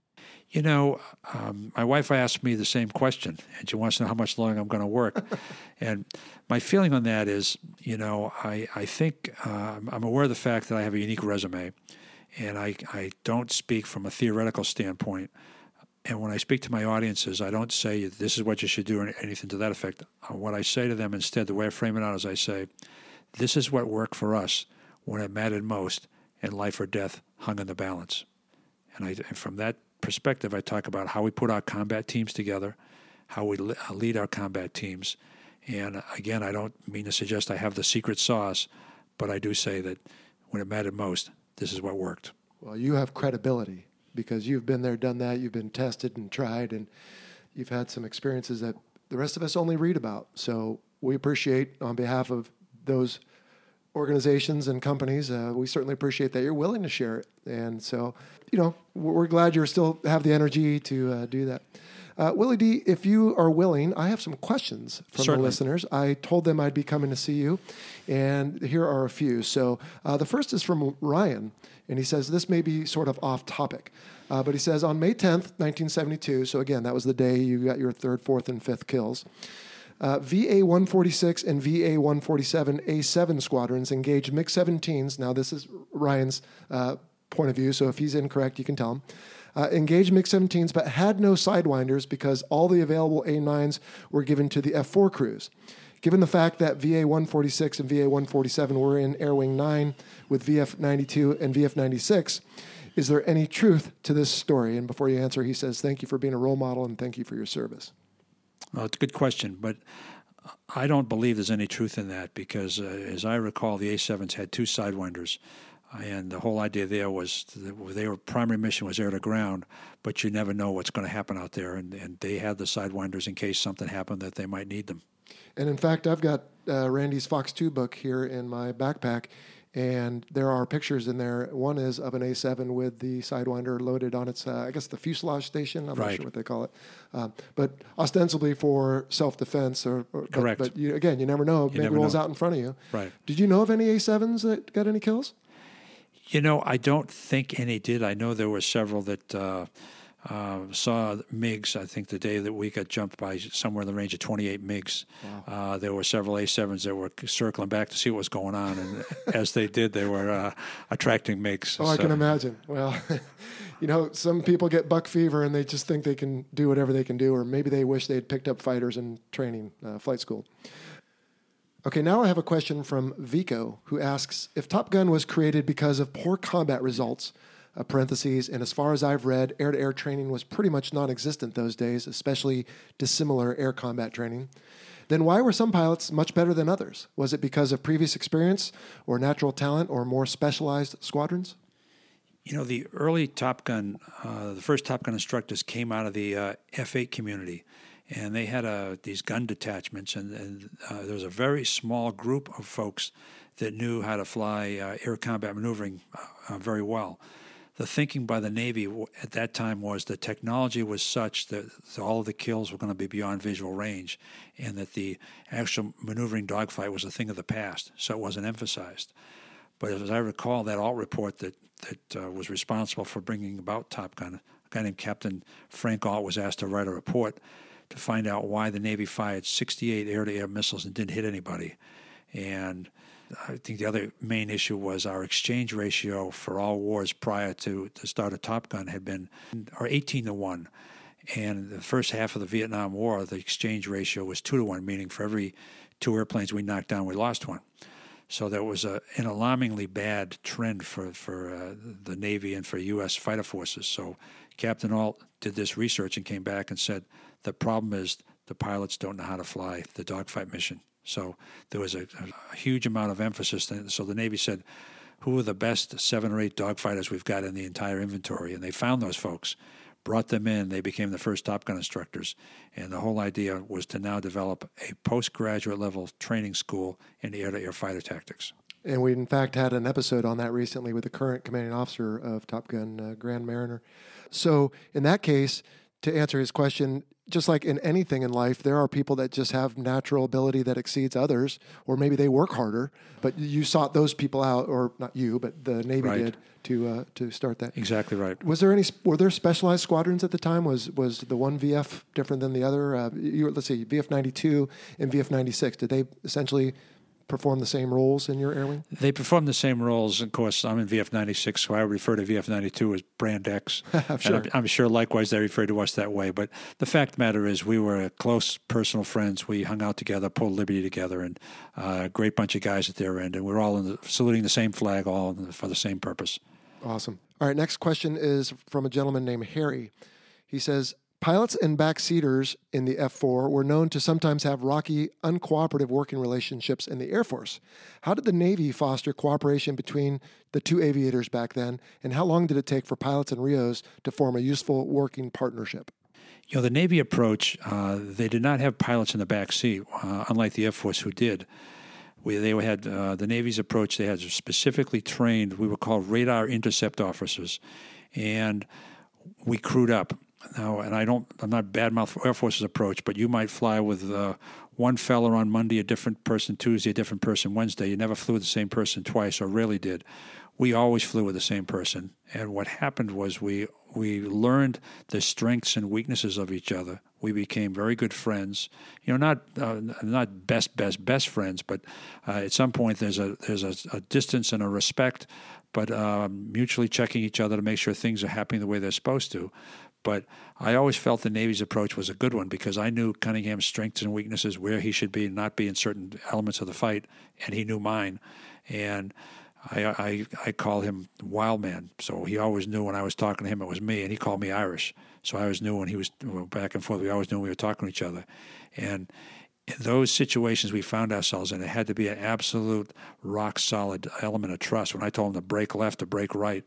My wife asked me the same question, and she wants to know how much longer I'm going to work. And my feeling on that is, I think I'm aware of the fact that I have a unique resume, and I don't speak from a theoretical standpoint. And when I speak to my audiences, I don't say, this is what you should do or anything to that effect. What I say to them instead, the way I frame it out is I say, this is what worked for us when it mattered most and life or death hung in the balance. And from that perspective, I talk about how we put our combat teams together, how we lead our combat teams. And again, I don't mean to suggest I have the secret sauce, but I do say that when it mattered most, this is what worked. Well, you have credibility because you've been there, done that. You've been tested and tried, and you've had some experiences that the rest of us only read about. So we appreciate, on behalf of those organizations and companies, we certainly appreciate that you're willing to share it. And so, we're glad you still have the energy to do that. Willie D., if you are willing, I have some questions from Certainly. the listeners. I told them I'd be coming to see you, and here are a few. So the first is from Ryan, and he says, this may be sort of off topic, but he says, on May 10th, 1972, so again, that was the day you got your 3rd, 4th, and 5th kills, VA-146 and VA-147 A7 squadrons engaged MiG-17s. Now, this is Ryan's point of view, so if he's incorrect, you can tell him. Engaged MiG-17s, but had no Sidewinders because all the available A9s were given to the F-4 crews. Given the fact that VA-146 and VA-147 were in Air Wing 9 with VF-92 and VF-96, is there any truth to this story? And before you answer, he says, thank you for being a role model and thank you for your service. Well, it's a good question, but I don't believe there's any truth in that because, as I recall, the A7s had 2 Sidewinders. And the whole idea there was their primary mission was air to ground, but you never know what's going to happen out there. And they had the Sidewinders in case something happened that they might need them. And in fact, I've got Randy's Fox 2 book here in my backpack, and there are pictures in there. One is of an A7 with the Sidewinder loaded on its, I guess, the fuselage station. I'm not sure what they call it. But ostensibly for self-defense. Correct. But you never know. Maybe it rolls out in front of you. Right. Did you know of any A7s that got any kills? I don't think any did. I know there were several that saw MiGs. I think the day that we got jumped by somewhere in the range of 28 MiGs. Wow. There were several A7s that were circling back to see what was going on, and as they did, they were attracting MiGs. Oh, so. I can imagine. Well, some people get buck fever and they just think they can do whatever they can do, or maybe they wish they had picked up fighters in training, flight school. Okay, now I have a question from Vico, who asks, if Top Gun was created because of poor combat results, parentheses, and as far as I've read, air-to-air training was pretty much non-existent those days, especially dissimilar air combat training, then why were some pilots much better than others? Was it because of previous experience or natural talent or more specialized squadrons? The early Top Gun, the first Top Gun instructors came out of the F-8 community. And they had these gun detachments, and there was a very small group of folks that knew how to fly air combat maneuvering very well. The thinking by the Navy at that time was the technology was such that all of the kills were going to be beyond visual range, and that the actual maneuvering dogfight was a thing of the past, so it wasn't emphasized. But as I recall, that alt report that was responsible for bringing about Top Gun, a guy named Captain Frank Alt was asked to write a report to find out why the Navy fired 68 air-to-air missiles and didn't hit anybody. And I think the other main issue was our exchange ratio for all wars prior to the start of Top Gun had been 18-1. And the first half of the Vietnam War, the exchange ratio was 2-1, meaning for every 2 airplanes we knocked down, we lost 1. So there was an alarmingly bad trend for the Navy and for U.S. fighter forces. So Captain Alt did this research and came back and said, the problem is the pilots don't know how to fly the dogfight mission. So there was a huge amount of emphasis. So the Navy said, who are the best 7 or 8 dogfighters we've got in the entire inventory? And they found those folks, brought them in. They became the first Top Gun instructors. And the whole idea was to now develop a postgraduate level training school in air-to-air fighter tactics. And we, in fact, had an episode on that recently with the current commanding officer of Top Gun, Grand Mariner. So in that case, to answer his question, just like in anything in life, there are people that just have natural ability that exceeds others, or maybe they work harder. But you sought those people out, or not you, but the Navy did to start that. Exactly right. Were there specialized squadrons at the time? Was the one VF different than the other? Let's see, VF-92 and VF-96. Did they essentially perform the same roles in your air wing? They perform the same roles. Of course, I'm in VF-96, so I refer to VF-92 as Brand X. Sure. And I'm sure likewise they refer to us that way. But the fact of the matter is we were close personal friends. We hung out together, pulled Liberty together, and a great bunch of guys at their end. And we're all saluting the same flag, all for the same purpose. Awesome. All right, next question is from a gentleman named Harry. He says, pilots and backseaters in the F-4 were known to sometimes have rocky, uncooperative working relationships in the Air Force. How did the Navy foster cooperation between the 2 aviators back then, and how long did it take for pilots and RIOs to form a useful working partnership? The Navy approach, they did not have pilots in the back seat, unlike the Air Force who did. They had the Navy's approach, they had specifically trained, we were called radar intercept officers, and we crewed up. Now, and I'm not badmouth Air Force's approach, but you might fly with one fella on Monday, a different person Tuesday, a different person Wednesday. You never flew with the same person twice, or rarely did. We always flew with the same person. And what happened was we learned the strengths and weaknesses of each other. We became very good friends. Not best friends, but at some point there's a distance and a respect, but mutually checking each other to make sure things are happening the way they're supposed to. But I always felt the Navy's approach was a good one because I knew Cunningham's strengths and weaknesses, where he should be and not be in certain elements of the fight, and he knew mine. And I call him Wild Man, so he always knew when I was talking to him it was me, and he called me Irish. So I always knew when he was back and forth, we always knew when we were talking to each other. And in those situations we found ourselves in, it had to be an absolute rock-solid element of trust. When I told him to break left, to break right,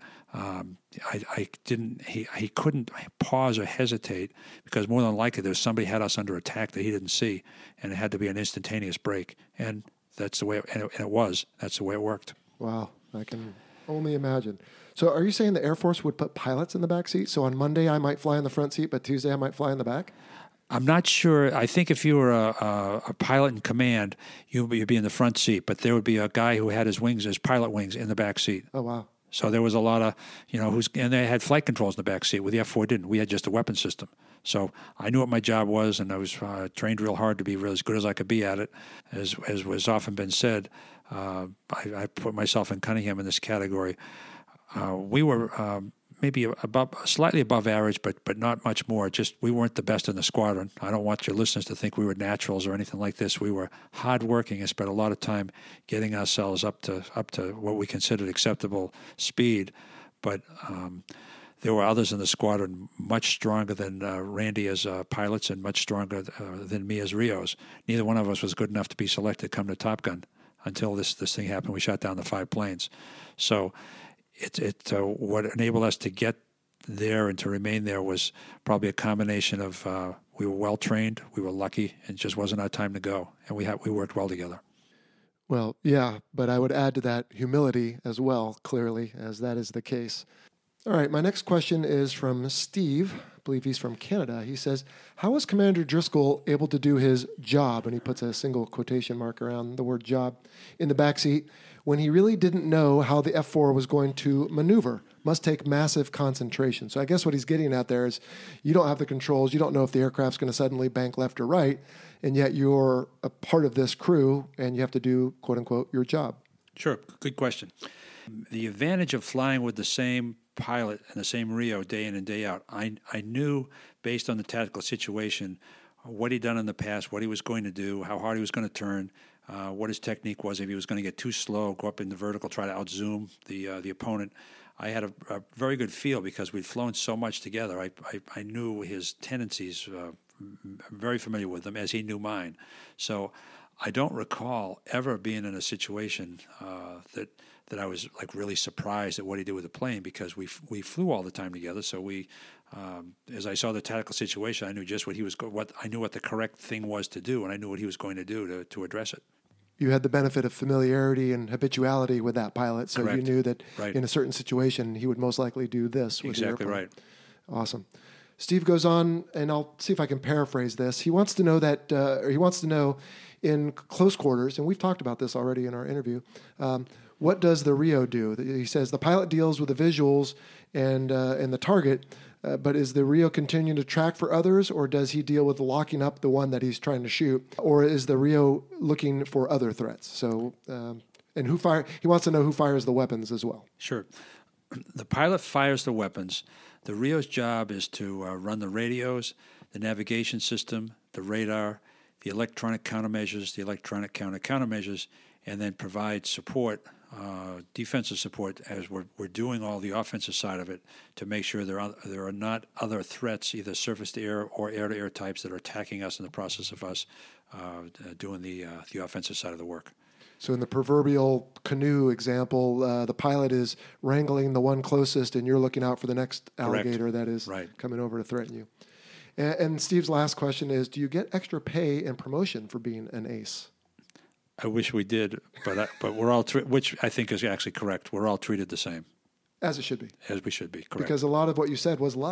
he couldn't pause or hesitate because more than likely there was somebody had us under attack that he didn't see, and it had to be an instantaneous break. And that's the way it was. That's the way it worked. Wow, I can only imagine. So are you saying the Air Force would put pilots in the back seat? So on Monday I might fly in the front seat, but Tuesday I might fly in the back? I'm not sure. I think if you were a pilot in command, you'd be in the front seat, but there would be a guy who had his pilot wings in the back seat. Oh, wow. So there was a lot of, and they had flight controls in the back seat. With the F-4 didn't. We had just a weapon system. So I knew what my job was, and I was trained real hard to be as good as I could be at it. As was often been said, I put myself in Cunningham in this category. We were maybe slightly above average, but not much more. Just we weren't the best in the squadron. I don't want your listeners to think we were naturals or anything like this. We were hardworking and spent a lot of time getting ourselves up to what we considered acceptable speed. But there were others in the squadron much stronger than Randy as pilots and much stronger than me as Rios. Neither one of us was good enough to be selected to come to Top Gun until this thing happened. We shot down the 5 planes. So what enabled us to get there and to remain there was probably a combination of we were well trained, we were lucky, and it just wasn't our time to go, and we worked well together. Well, yeah, but I would add to that humility as well, clearly, as that is the case. All right, my next question is from Steve. I believe he's from Canada. He says, how was Commander Driscoll able to do his job, and he puts a single quotation mark around the word job, in the backseat when he really didn't know how the F-4 was going to maneuver? Must take massive concentration. So I guess what he's getting at there is you don't have the controls. You don't know if the aircraft's going to suddenly bank left or right, and yet you're a part of this crew, and you have to do, quote unquote, your job. Sure. Good question. The advantage of flying with the same pilot and the same Rio day in and day out, I knew based on the tactical situation what he'd done in the past, what he was going to do, how hard he was going to turn, what his technique was. If he was going to get too slow, go up in the vertical, try to outzoom the opponent. I had a very good feel because we'd flown so much together. I knew his tendencies, very familiar with them, as he knew mine. So I don't recall ever being in a situation that I was like really surprised at what he did with the plane because we flew all the time together. So we, as I saw the tactical situation, I knew just what I knew what the correct thing was to do, and I knew what he was going to do to address it. You had the benefit of familiarity and habituality with that pilot, so Correct. You knew that Right. in a certain situation he would most likely do this with the Exactly airplane. right. Awesome. Steve goes on, and I'll see if I can paraphrase this. He wants to know in close quarters, and we've talked about this already in our interview, what does the Rio do? He says the pilot deals with the visuals and the target, but is the Rio continuing to track for others, or does he deal with locking up the one that he's trying to shoot, or is the Rio looking for other threats? So, and he wants to know who fires the weapons as well. Sure. The pilot fires the weapons. The Rio's job is to run the radios, the navigation system, the radar, the electronic countermeasures, the electronic countermeasures, and then provide support, defensive support, as we're doing all the offensive side of it to make sure there are not other threats, either surface-to-air or air-to-air types that are attacking us in the process of us doing the offensive side of the work. So in the proverbial canoe example, the pilot is wrangling the one closest, and you're looking out for the next alligator that is coming over to threaten you. And Steve's last question is, do you get extra pay and promotion for being an ace? I wish we did, but we're all which I think is actually correct. We're all treated the same. As it should be. As we should be, correct. Because a lot of what you said was luck.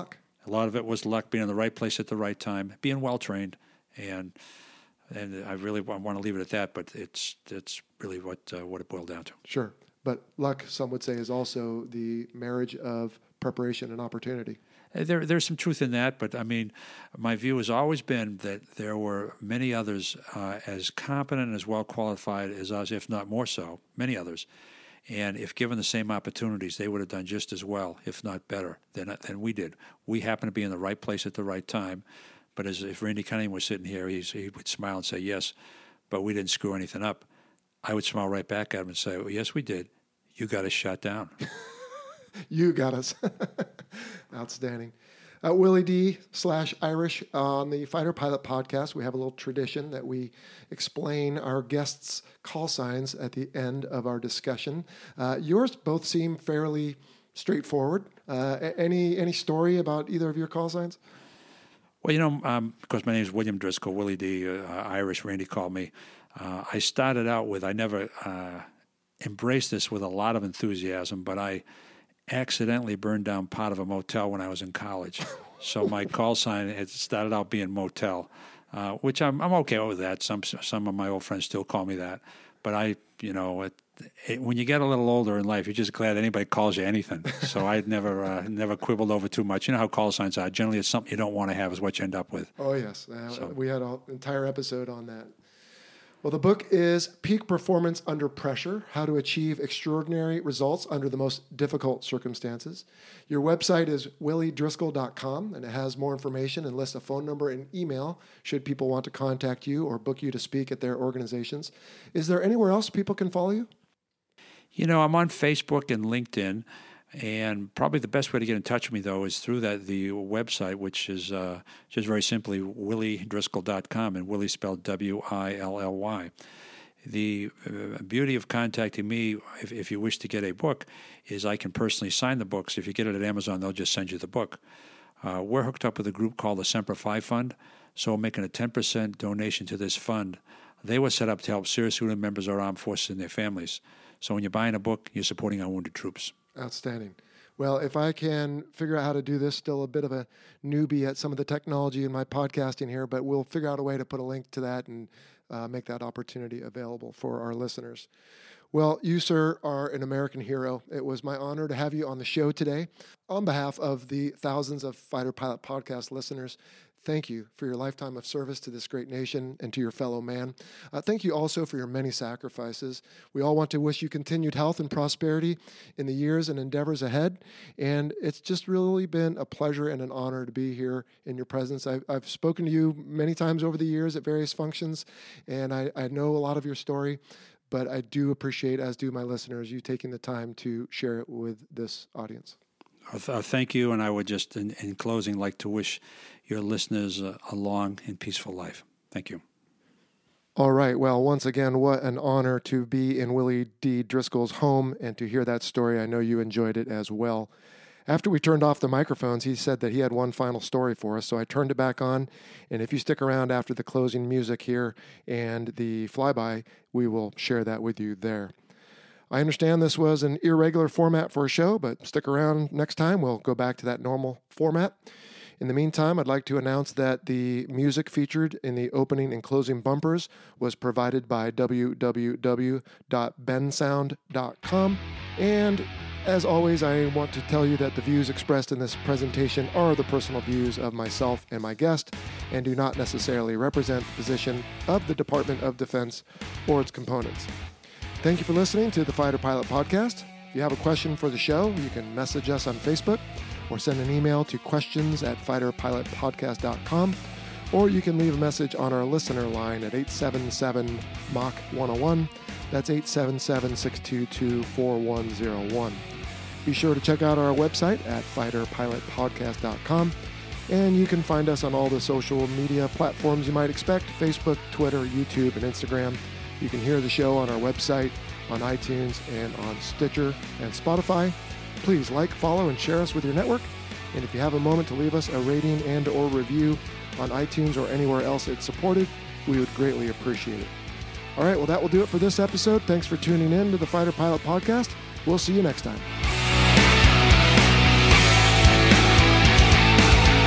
A lot of it was luck, being in the right place at the right time, being well trained, and I really want to leave it at that. But it's really what it boiled down to. Sure, but luck, some would say, is also the marriage of preparation and opportunity. There's some truth in that, but I mean, my view has always been that there were many others as competent and as well qualified as us, if not more so, many others. And if given the same opportunities, they would have done just as well, if not better, than we did. We happened to be in the right place at the right time. But if Randy Cunningham was sitting here, he would smile and say, yes, but we didn't screw anything up. I would smile right back at him and say, well, yes, we did. You got us shot down. You got us. Outstanding. Willie D /Irish on the Fighter Pilot podcast. We have a little tradition that we explain our guests' call signs at the end of our discussion. Yours both seem fairly straightforward. Any story about either of your call signs? Well, because my name is William Driscoll, Willie D, Irish, Randy called me. I started out with, I never embraced this with a lot of enthusiasm, but I accidentally burned down part of a motel when I was in college. So my call sign had started out being Motel, which I'm okay with that. Some of my old friends still call me that. But when you get a little older in life, you're just glad anybody calls you anything. So I never quibbled over too much. You know how call signs are. Generally, it's something you don't want to have is what you end up with. Oh, yes. We had an entire episode on that. Well, the book is Peak Performance Under Pressure, How to Achieve Extraordinary Results Under the Most Difficult Circumstances. Your website is williedriscoll.com, and it has more information and lists a phone number and email should people want to contact you or book you to speak at their organizations. Is there anywhere else people can follow you? I'm on Facebook and LinkedIn, and probably the best way to get in touch with me, though, is through the website, which is just very simply williedriscoll.com, and Willie spelled Willy. The beauty of contacting me, if you wish to get a book, is I can personally sign the books. If you get it at Amazon, they'll just send you the book. We're hooked up with a group called the Semper Fi Fund, so we're making a 10% donation to this fund. They were set up to help serious wounded members of our armed forces and their families. So when you're buying a book, you're supporting our wounded troops. Outstanding. Well, if I can figure out how to do this, still a bit of a newbie at some of the technology in my podcasting here, but we'll figure out a way to put a link to that and make that opportunity available for our listeners. Well, you, sir, are an American hero. It was my honor to have you on the show today. On behalf of the thousands of Fighter Pilot podcast listeners, thank you for your lifetime of service to this great nation and to your fellow man. Thank you also for your many sacrifices. We all want to wish you continued health and prosperity in the years and endeavors ahead. And it's just really been a pleasure and an honor to be here in your presence. I've spoken to you many times over the years at various functions, and I know a lot of your story, but I do appreciate, as do my listeners, you taking the time to share it with this audience. Thank you, and I would just, in closing, like to wish your listeners a long and peaceful life. Thank you. All right. Well, once again, what an honor to be in Willie D. Driscoll's home and to hear that story. I know you enjoyed it as well. After we turned off the microphones, he said that he had one final story for us, so I turned it back on, and if you stick around after the closing music here and the flyby, we will share that with you there. I understand this was an irregular format for a show, but stick around next time. We'll go back to that normal format. In the meantime, I'd like to announce that the music featured in the opening and closing bumpers was provided by www.bensound.com. And as always, I want to tell you that the views expressed in this presentation are the personal views of myself and my guest and do not necessarily represent the position of the Department of Defense or its components. Thank you for listening to the Fighter Pilot Podcast. If you have a question for the show, you can message us on Facebook or send an email to questions@fighterpilotpodcast.com, or you can leave a message on our listener line at 877-MACH-101. That's 877-622-4101. Be sure to check out our website at fighterpilotpodcast.com, and you can find us on all the social media platforms you might expect: Facebook, Twitter, YouTube, and Instagram. You can hear the show on our website, on iTunes, and on Stitcher and Spotify. Please like, follow, and share us with your network. And if you have a moment to leave us a rating and or review on iTunes or anywhere else it's supported, we would greatly appreciate it. All right, well, that will do it for this episode. Thanks for tuning in to the Fighter Pilot Podcast. We'll see you next time.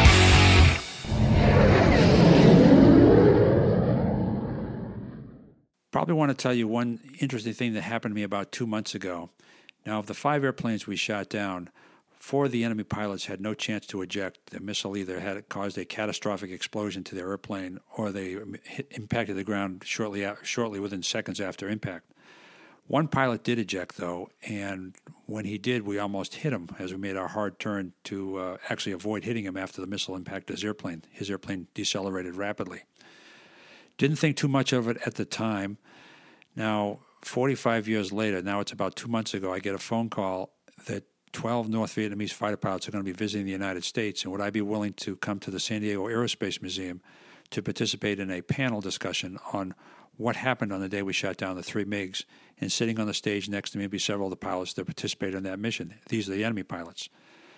probably want to tell you one interesting thing that happened to me about 2 months ago. Now, of the 5 airplanes we shot down, 4 of the enemy pilots had no chance to eject. The missile either had caused a catastrophic explosion to their airplane, or they impacted the ground shortly within seconds after impact. One pilot did eject, though, and when he did, we almost hit him as we made our hard turn to actually avoid hitting him after the missile impacted his airplane. His airplane decelerated rapidly. Didn't think too much of it at the time. Now, 45 years later, now it's about 2 months ago, I get a phone call that 12 North Vietnamese fighter pilots are going to be visiting the United States, and would I be willing to come to the San Diego Aerospace Museum to participate in a panel discussion on what happened on the day we shot down the 3 MiGs, and sitting on the stage next to me will be several of the pilots that participated in that mission. These are the enemy pilots.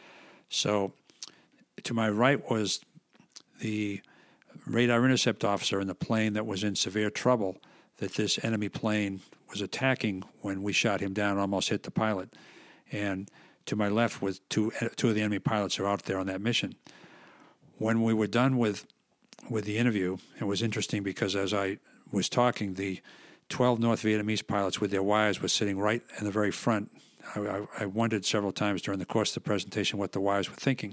So to my right was the radar intercept officer in the plane that was in severe trouble that this enemy plane was attacking when we shot him down, almost hit the pilot. And to my left was two of the enemy pilots who are out there on that mission. When we were done with the interview, it was interesting because as I was talking, the 12 North Vietnamese pilots with their wires were sitting right in the very front. I wondered several times during the course of the presentation what the wires were thinking.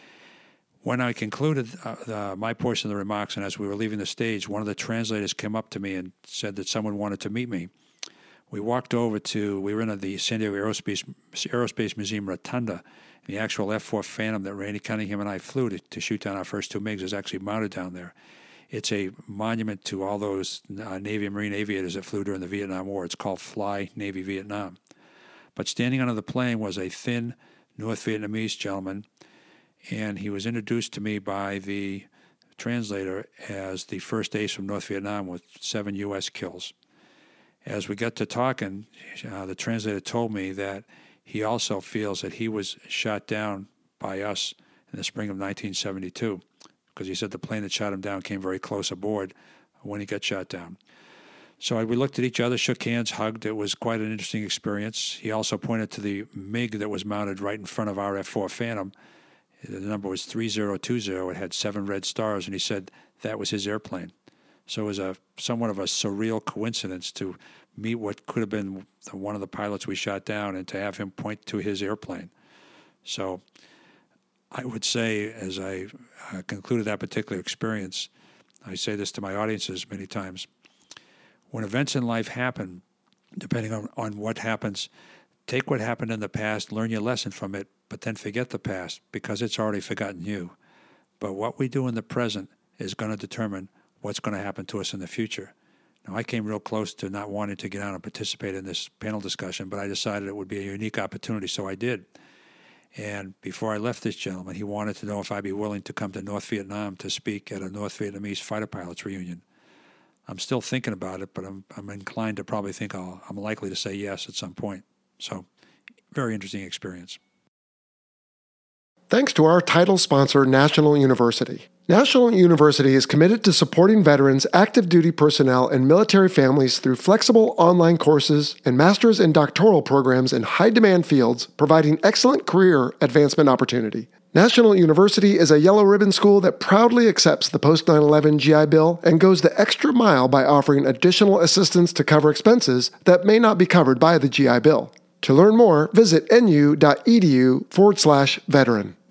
When I concluded my portion of the remarks, and as we were leaving the stage, one of the translators came up to me and said that someone wanted to meet me. We walked over we were in the San Diego Aerospace Museum Rotunda. The actual F-4 Phantom that Randy Cunningham and I flew to shoot down our first 2 MiGs is actually mounted down there. It's a monument to all those Navy and Marine aviators that flew during the Vietnam War. It's called Fly Navy Vietnam. But standing under the plane was a thin North Vietnamese gentleman, and he was introduced to me by the translator as the first ace from North Vietnam with 7 U.S. kills. As we got to talking, the translator told me that he also feels that he was shot down by us in the spring of 1972, because he said the plane that shot him down came very close aboard when he got shot down. So we looked at each other, shook hands, hugged. It was quite an interesting experience. He also pointed to the MiG that was mounted right in front of our F-4 Phantom. The number was 3020. It had 7 red stars, and he said that was his airplane. So it was somewhat of a surreal coincidence to meet what could have been one of the pilots we shot down and to have him point to his airplane. So I would say, as I concluded that particular experience, I say this to my audiences many times, when events in life happen, depending on what happens, take what happened in the past, learn your lesson from it, but then forget the past because it's already forgotten you. But what we do in the present is going to determine what's going to happen to us in the future. Now, I came real close to not wanting to get out and participate in this panel discussion, but I decided it would be a unique opportunity, so I did. And before I left this gentleman, he wanted to know if I'd be willing to come to North Vietnam to speak at a North Vietnamese fighter pilots reunion. I'm still thinking about it, but I'm inclined to probably think I'm likely to say yes at some point. So, very interesting experience. Thanks to our title sponsor, National University. National University is committed to supporting veterans, active duty personnel, and military families through flexible online courses and master's and doctoral programs in high-demand fields, providing excellent career advancement opportunity. National University is a yellow ribbon school that proudly accepts the post-9/11 GI Bill and goes the extra mile by offering additional assistance to cover expenses that may not be covered by the GI Bill. To learn more, visit nu.edu/veteran.